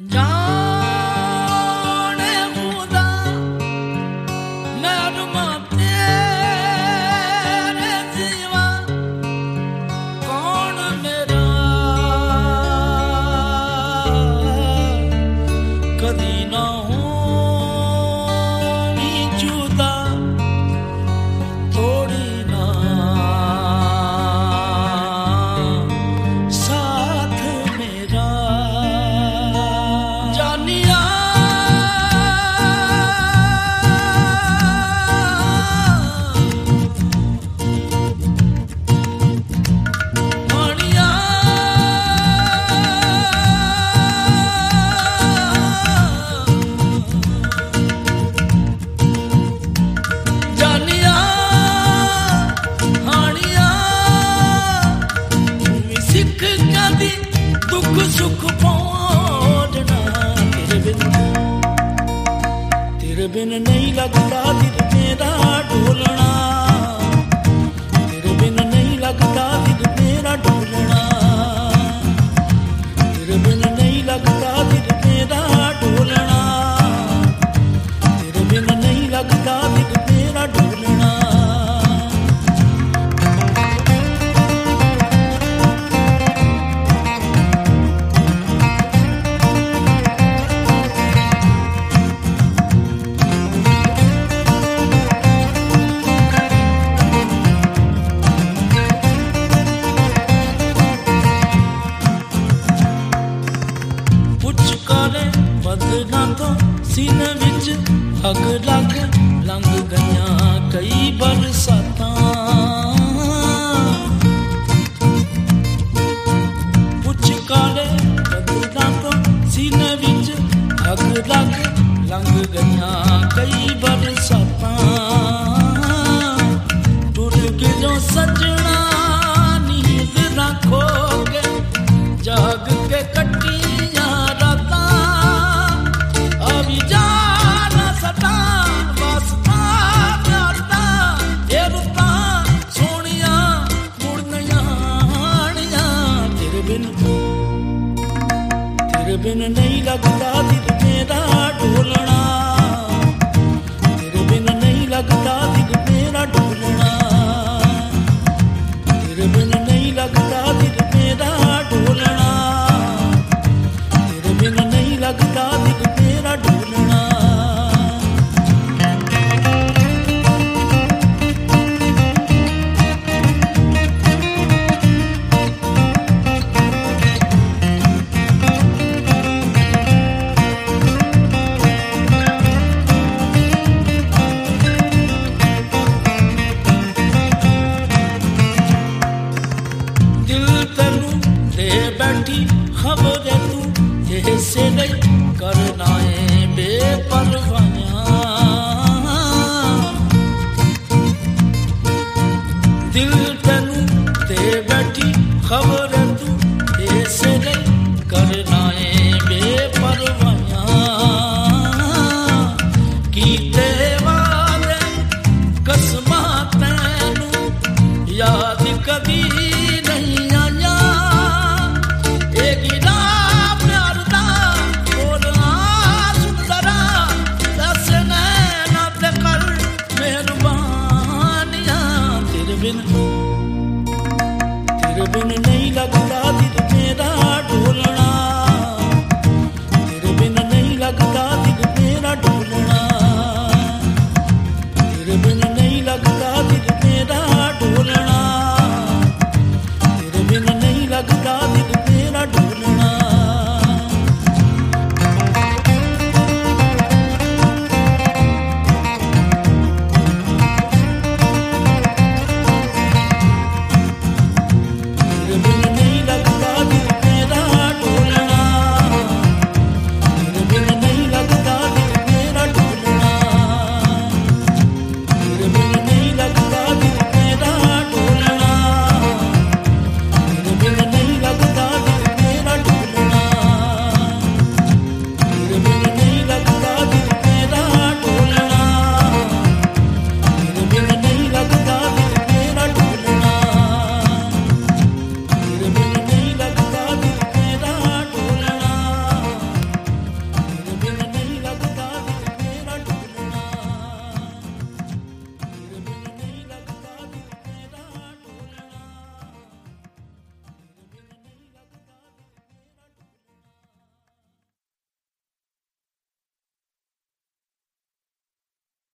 जाने खुदा मरहूमा तेरे सिवा कौन मेरा कदी ना होनी जुदा थोड़ी ना साथ मेरा जानिया मानिया जानिया हानिया तुम सिख कदी दुख सुख पहुंचना तेरे बिन नहीं लगता दिल मेरा ढोलना तेरे बिन नहीं लगता दिल मेरा ढोलना तेरे बिन नहीं लगता दिल मेरा ढोलना तेरे बिन नहीं लगता दिल मेरा ढोलना ਪੁਚਕਾਰੇ ਬਦਲਾਂ ਤੋਂ ਸੀਨੇ ਵਿੱਚ ਅੱਗ ਲੱਗ ਲੰਘ ਗਈਆਂ ਕਈ ਬਰਸਾਤਾਂ ਪੁਚਕਾਰੇ ਬਦਲਾਂ ਤੋਂ ਸੀਨੇ ਵਿੱਚ ਅੱਗ ਲੱਗ ਲੰਘ ਗਈਆਂ ਕਈ ਬਰਸਾਤਾਂ ਟੁੱਟ ਗਿਓ ਸੱਜਣਾ ਨੀਂਦ ਨਾ ਖੋ ਕੇ ਜਾਗ ਕੇ ਕੱਟੀਆਂ ਰਾਤਾਂ ਅਭੀ ਜਾਣਾ ਸਦਾ ਵਸਤਾ ਕਰਦਾ ਇਹ ਰੁੱਤਾਂ ਸੋਹਣੀਆਂ ਮੁੜ ਨਹੀਂ ਆਣੀਆਂ ਤੇਰੇ ਬਿਨ ਨਹੀਂ ਲੱਗਦਾ ਦਿਲ ਮੇਰਾ ਢੋਲਣਾ ਤੇਰੇ ਬਿਨ ਨਹੀਂ ਲੱਗਦਾ ਦਿਲ ਮੇਰਾ ਢੋਲਣਾ ਤੇਰੇ ਬਿਨ ਨਹੀਂ ਲੱਗਦਾ ਦਿਲ ਮੇਰਾ ਢੋਲਣਾ ਤੇਰੇ ਬਿਨ ਨਹੀਂ ਲੱਗਦਾ ਦਿਲ ਮੇਰਾ ਢੋਲਣਾ ਦਿਲ ਤੈਨੂੰ ਦੇ ਬੈਠੀ ਖਬਰ ਤੂੰ ਇਸੇ ਲਈ ਕਰਨਾ ਏ ਬੇਪਰਵਾਹ